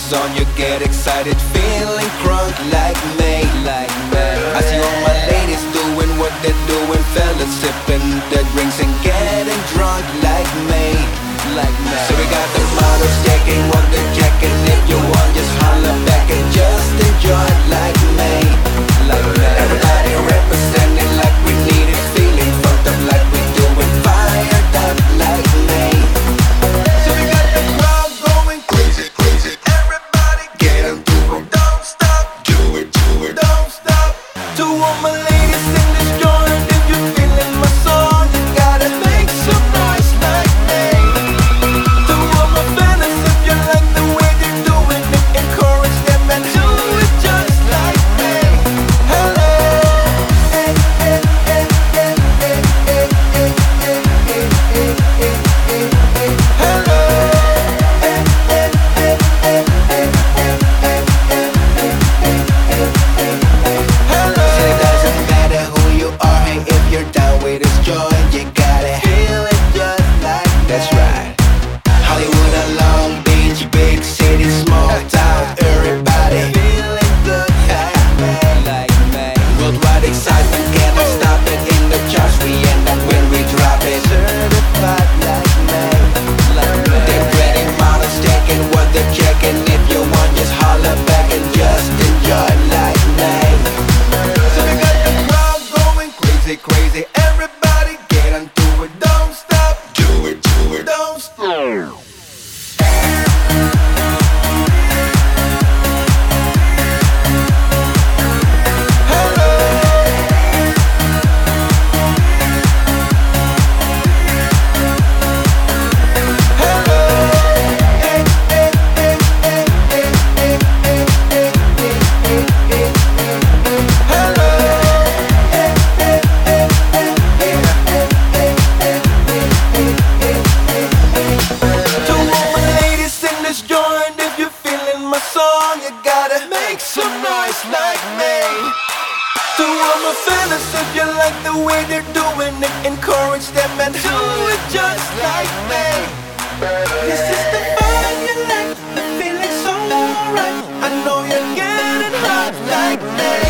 song, you get excited, feeling crunk like me. I see all my ladies doing what they're doing, fellas sipping their drinks and getting drunk like me. So we got the models checking what they're checking. If you want, just holler back and just enjoy it like me. Everybody representing like we need it, feeling fucked up like we doing, fired up like me. So we got the crowd going crazy, crazy. Everybody get into it, don't stop, do it, don't stop. To all my ladies in this joint, if you're feeling my song, you gotta make some noise like me. To all my fellas, if you like the way they're doing it, encourage them and do it just like me. Hello, hey, hey, hey, hey, hey, hey, hey, hey, hey, hey, hey, hey, hey. Hello, hey, hey, hey, hey, hey, hey, hey, hey, hey, hey, hey, hey. Hello. So it doesn't matter who you are, hey, if you're down with this joint, you gotta feel it just like that. That's right. Hollywood or Long Beach, big city, small town, everybody feeling good like me. Worldwide excitement, cannot stop it. In the charts we end up when we drop it. Certified like me. They're ready, models checking what they're checking. If you want, just holler back and just enjoy like me. So we got the crowd going crazy, crazy. Everybody get into it, don't stop, do it, don't stop. You gotta make some noise like me. To all my fellas, if you like the way they're doing it, encourage them and do it just like me. This is the vibe you like, the feeling so alright. I know you're getting hot like me.